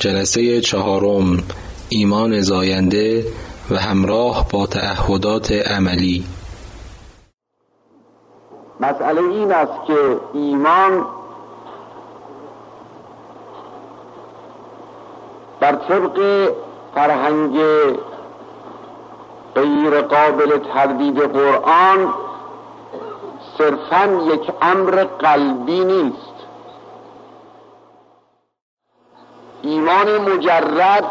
جلسه 4 ایمان زاینده و همراه با تعهدات عملی. مسئله این است که ایمان بر طبق فرهنگ غیر قابل تردید قرآن صرفاً یک امر قلبی نیست. ایمان مجرد،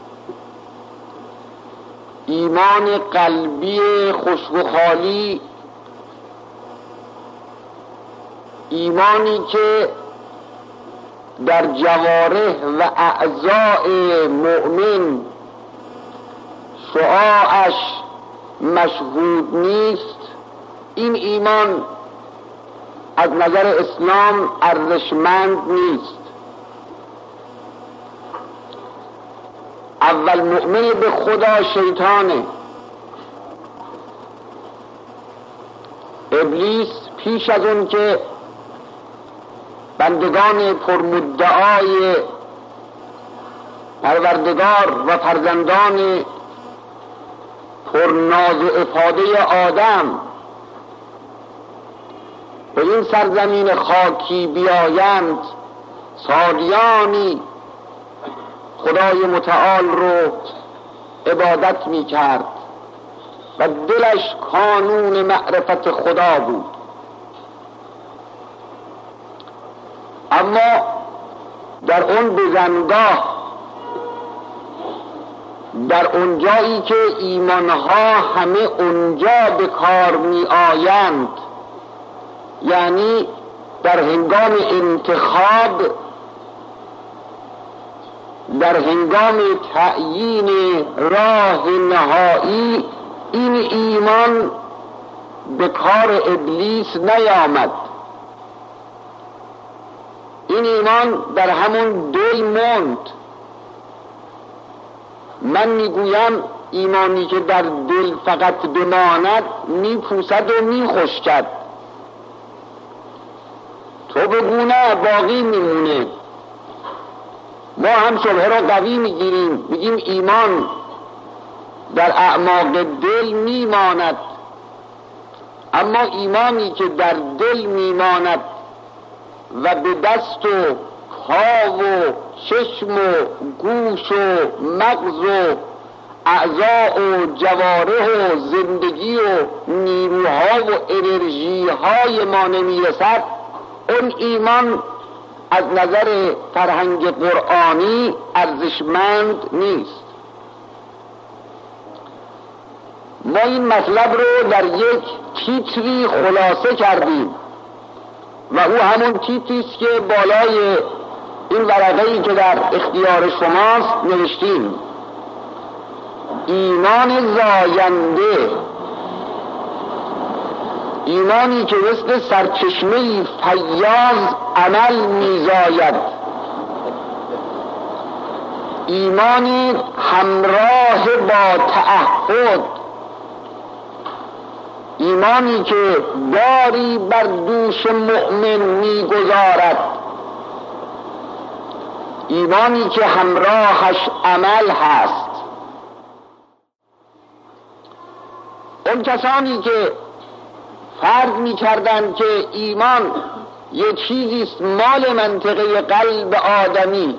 ایمان قلبی خشک و خالی، ایمانی که در جوارح و اعضاء مؤمن شعاعش مشهود نیست، این ایمان از نظر اسلام ارزشمند نیست. اول مؤمن به خدا شیطانه. ابلیس پیش از اون که بندگان پرمدعای پروردگار و فرزندان پرناز و افاده آدم به این سرزمین خاکی بیایند، سالیانی خدای متعال رو عبادت می کرد و دلش کانون معرفت خدا بود. اما در اون بزنگاه، در اونجایی که ایمانها همه اونجا به کار می آیند، یعنی در هنگام انتخاب، در هنگام تعیین راه نهایی، این ایمان به کار ابلیس نیامد. این ایمان در همون دل موند. من میگویم ایمانی که در دل فقط بماند میپوسد و میخشکد. تو بگو نه، باقی میمونه. ما هم شبهه را قوی میگیریم، میگیم ایمان در اعماق دل میماند، اما ایمانی که در دل میماند و به دست و پا و چشم و گوش و مغز و اعضاء و جوارح و زندگی و نیروها و انرژیهای ما نمیرسد، اون ایمان از نظر فرهنگ قرآنی ارزشمند نیست. ما این مطلب رو در یک تیتری خلاصه کردیم و او همون تیتری است که بالای این ورقه‌ای که در اختیار شماست نوشتیم: ایمان زاینده، ایمانی که مثل سرچشمه‌ای فیاض عمل می‌زاید، ایمانی همراه با تعهد، ایمانی که باری بر دوش مؤمن می‌گذارد، ایمانی که همراهش عمل هست. اون کسانی که فرض می‌کردند که ایمان یه چیزیست مال منطقه قلب آدمی،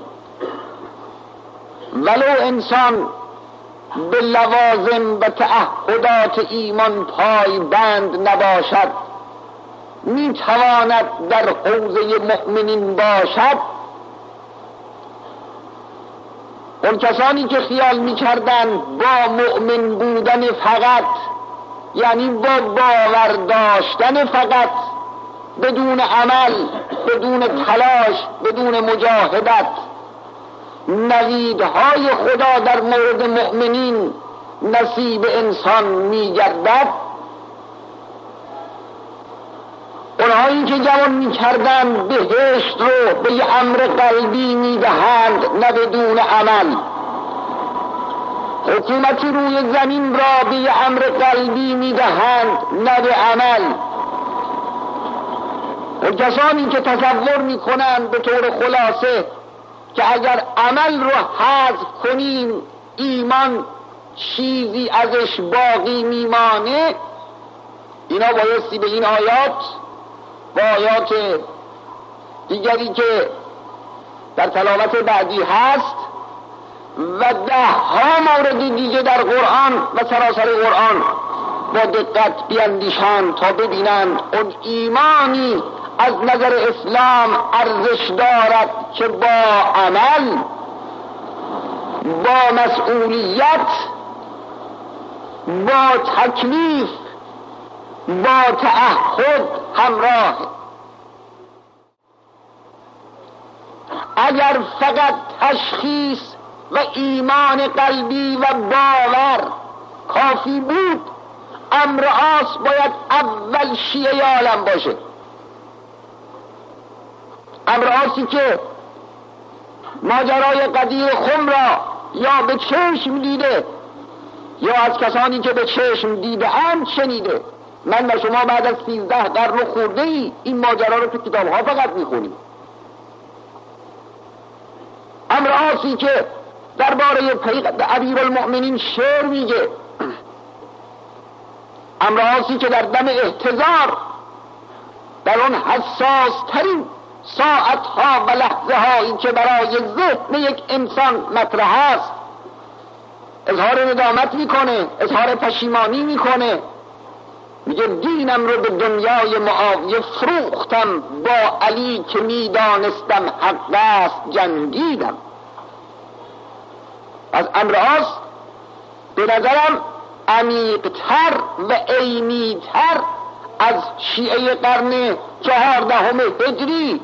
ولو انسان به لوازم و تعهدات ایمان پای بند نباشد میتواند در حوزه مؤمنین باشد، اون کسانی که خیال می‌کردند با مؤمن بودن فقط، یعنی با باور داشتن فقط، بدون عمل، بدون تلاش، بدون مجاهدت، نویدهای خدا در مورد مؤمنین نصیب انسان می‌گردد، اونهایی که گمان می‌کردند بهشت رو به یه امر قلبی می‌دهند نه بدون عمل، حکومتی روی زمین را به یه امر قلبی می‌دهند نه به عمل، و کسانی که تصور می‌کنند به طور خلاصه که اگر عمل رو حذف کنیم ایمان چیزی ازش باقی میمانه. اینا بایستی به این آیات و آیات دیگری که در تلاوت بعدی هست و 10 مورد دیگه در قرآن و سراسر قرآن با دقت بیاندیشند تا ببینند اون ایمانی از نظر اسلام ارزش دارد که با عمل، با مسئولیت، با تکلیف، با تعهد همراه. اگر فقط تشخیص و ایمان قلبی و باور کافی بود، امر آس باید اول شیعه عالم باشه. امر آسی که ماجرای قضیه خم را یا به چشم دیده یا از کسانی که به چشم دیده اند شنیده. من و شما بعد از 13 قرن خورده ای این ماجرا رو تو کتاب ها فقط میخونیم. امر آسی که درباره امیرالمؤمنین شعر میگه، امر آسی که در دم احتضار در اون حساس ترین ساعت ها و لحظه هایی که برای ذهن یک انسان مطرح است اظهار ندامت میکنه، اظهار پشیمانی میکنه، میگه دینم رو به دنیای معاویه فروختم، با علی که میدانستم حق است جنگیدم. از امر آس به نظرم عمیق‌تر و عینی‌تر از شیعه قرن 14 هجری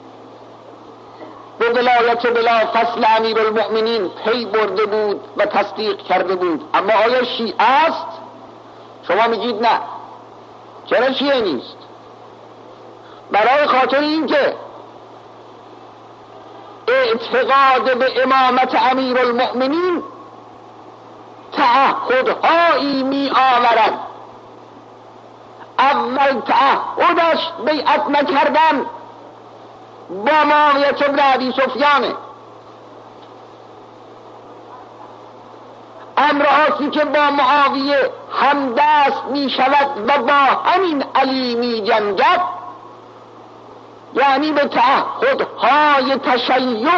به ولایت بلا فصل امیرالمؤمنین پی برده بود و تصدیق کرده بود. اما آیا شیعه است؟ شما میگید نه. چرا شیعه نیست؟ برای خاطر این که اعتقاد به امامت امیرالمؤمنین تعهدهایی می آورد. اول تعهدش بیعت نکردن با معاویه بن ابی سفیانه. امر آسی که با معاویه همدست می شود و با همین علی می جنگد، یعنی به تعهدهای تشیع،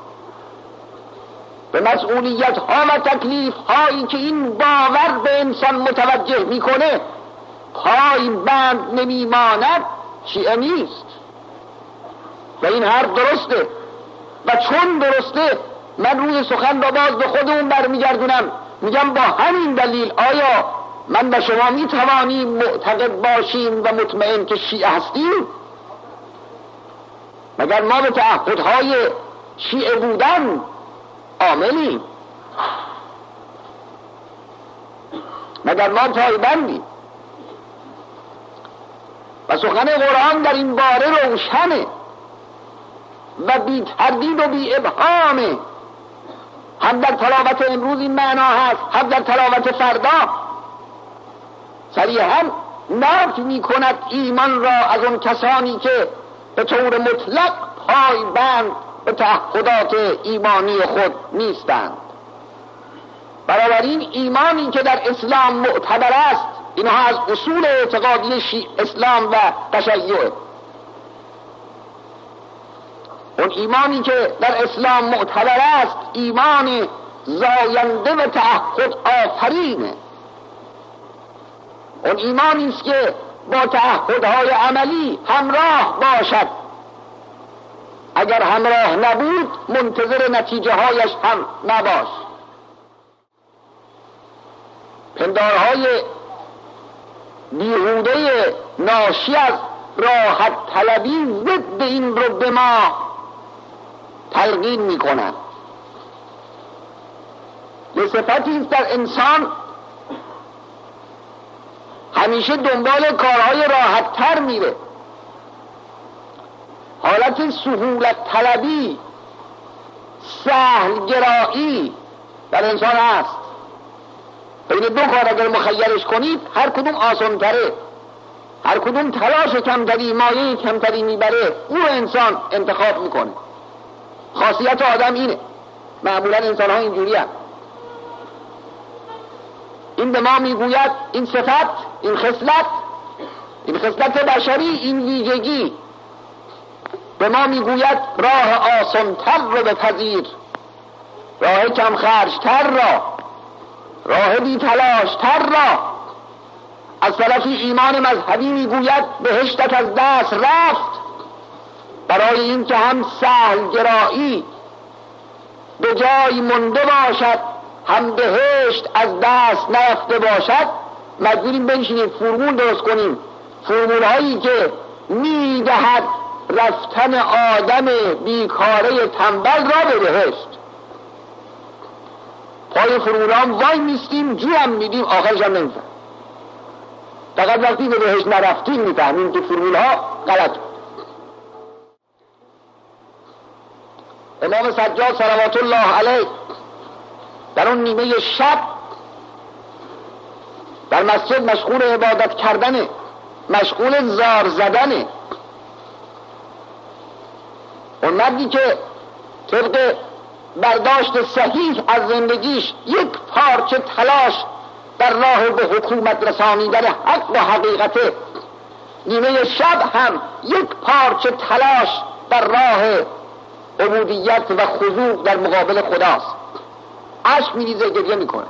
به مسئولیت ها و تکلیف هایی که این باور به انسان متوجه میکنه پای بند نمیماند، شیعه نیست. و این حرف درسته و چون درسته من روی سخن را باز به خودمون برمیگردونم، میگم با همین دلیل آیا من و شما میتوانیم معتقد باشیم و مطمئن که شیعه هستیم؟ مگر ما به تعهدهای شیعه بودن عاملیم؟ مگر ما پایبندیم؟ و سخن قرآن در این باره روشنه و بی تردید و بی ابهامه. هم در تلاوت امروز این معنا هست، هم در تلاوت فردا صریحاً نفی می کند ایمان را از اون کسانی که به طور مطلق پایبند به تعهدات ایمانی خود نیستند. بنابراین ایمانی که در اسلام معتبر است، اینها از اصول اعتقادی اسلام و تشیع، اون ایمانی که در اسلام معتبر است ایمان زاینده و تعهد آفرینه. اون ایمانی است که با تعهدهای عملی همراه باشد، اگر همراه نبود منتظر نتیجه هایش هم نباش. پندارهای بیهوده ناشی از راحت طلبی ضد این رو به ما تلقین می کنند. یه صفتی است در انسان همیشه دنبال کارهای راحت تر میره. حالت سهولت طلبی، سهل گرایی در انسان هست. بین دو کار اگر مخیرش کنید هر کدوم آسان تره، هر کدوم تلاش کمتری، مایه کمتری میبره، او انسان انتخاب میکنه. خاصیت آدم اینه، معمولا انسان ها اینجوری هم. این به ما میگوید این صفت، این خصلت بشری، این ویژگی به ما میگوید راه آسان‌تر رو بپذیر، راه کم خرج‌تر را، راه بی تلاش‌تر را. از طرفی ایمان مذهبی میگوید بهشتت از دست رفت، برای این که هم سهل گرایی به جای مونده باشد، هم بهشت از دست نرفته باشد، مجبوریم بنشینیم فرمول درست کنیم، فرمول هایی که میدهد رفتن آدم بیکاره تنبل را به بهشت. پای فرمول هم وای میستیم، جوام میدیم، آخرش هم نمیفهم. فقط وقتی به بهشت نرفتیم میفهمیم که فرمول ها غلط. امام سجاد صلوات الله علیه در اون نیمه شب در مسجد مشغول عبادت کردنه، مشغول زار زدنه. اون مردی که طبق برداشت صحیح از زندگیش یک پارچه تلاش در راه به حکومت رسانیدن حق و حقیقته، نیمه شب هم یک پارچه تلاش در راه عبودیت و خضوع در مقابل خداست. اشک میریزه، گریه میکنه،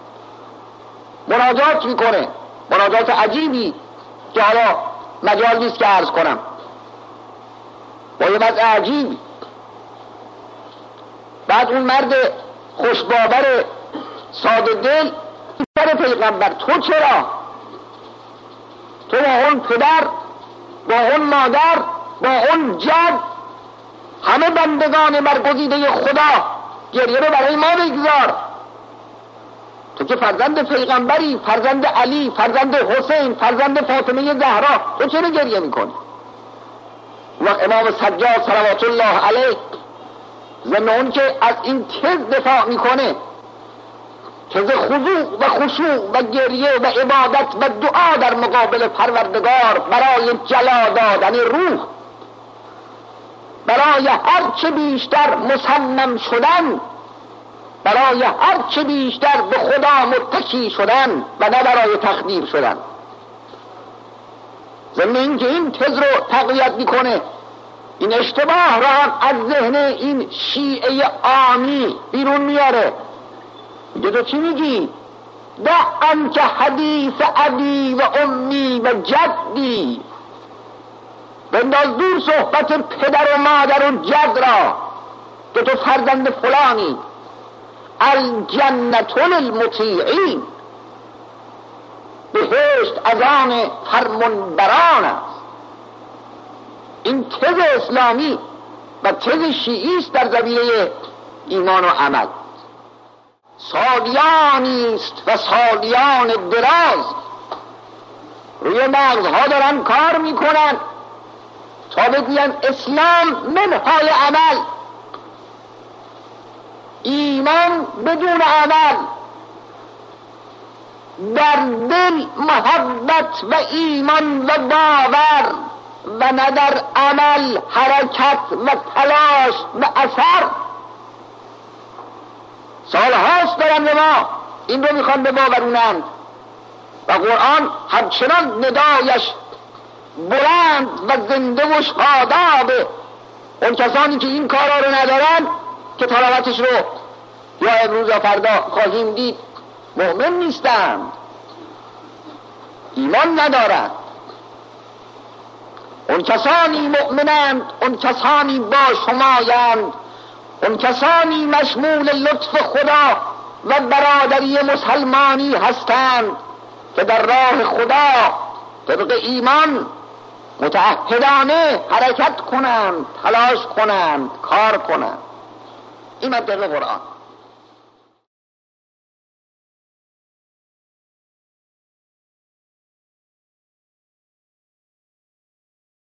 مناجات میکنه، مناجات عجیبی که حالا مجال نیست که عرض کنم، با یه وضع عجیبی. بعد اون مرد خوشباور ساده دل در پیغمبر، تو چرا؟ تو با اون پدر، با اون مادر، با اون جد، همه بندگان برگزیده خدا، گریه رو برای ما بگذار. تو که فرزند پیغمبری، فرزند علی، فرزند حسین، فرزند فاطمه زهرا، تو چرا گریه میکنی؟ وقت امام سجاد صلوات الله علیه ضمن اون که از این تز دفاع میکنه، تز خضوع و خشوع و گریه و عبادت و دعا در مقابل پروردگار برای جلا دادن روح، برای هر چه بیشتر مصمم شدن، برای هر چه بیشتر به خدا متکی شدن و نه برای تقدیر شدن. ضمن این که این تز رو تقویت میکنه، این اشتباه را هم از ذهن این شیعه عامی بیرون میاره. میگه تو چی میگی؟ دعن که حدیث ابی و امی و جدی، بنداز دور صحبت پدر و مادر و جد را که تو فرزند فلانی. الجنة للمطیعین، بهشت از آن فرمانبران است. این تز اسلامی و تز شیعی است در زمینه ایمان و عمل. سالیانی است و سالیان دراز روی مغزها دارن کار میکنن تا بگوین اسلام منهای عمل، ایمان بدون عمل، در دل محبت و ایمان و باور و نه در عمل حرکت و تلاش و اثر. سالهاست دارن به ما این رو میخوان به باورونند و قرآن همچنان ندایش بلند و زنده و شادابه. اون کسانی که این کارا رو ندارن که تلاوتش رو یا امروز یا فردا خواهیم دید مؤمن نیستند، ایمان ندارند. اون کسانی مؤمنند، اون کسانی با شمایند، اون کسانی مشمول لطف خدا و برادری مسلمانی هستند که در راه خدا طبق ایمان متعهدانه حرکت کنند، تلاش کنند، کار کنند. این مطلب قرآن.